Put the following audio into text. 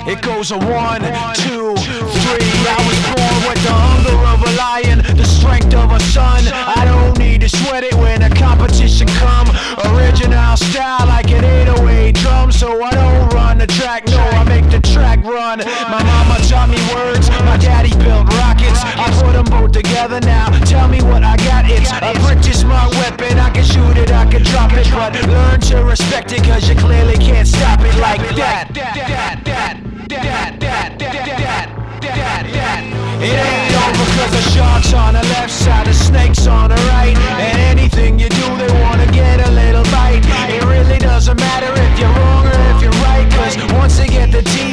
It goes a 1, 2, 3. I was born with the hunger of a lion, the strength of a son. I don't need to sweat it when a competition come. Original style like an 808 drum. So I don't run the track, no, I make the track run. My mama taught me words, my daddy built rockets. I put them both together now, tell me what I got. It's a pretty smart weapon, I can shoot it, I can drop it. But learn to respect it, cause you clearly can't stop it like that. It ain't over cause the shark's on the left side, the snake's on the right. And anything you do, they wanna get a little bite. It really doesn't matter if you're wrong or if you're right, cause once they get the teeth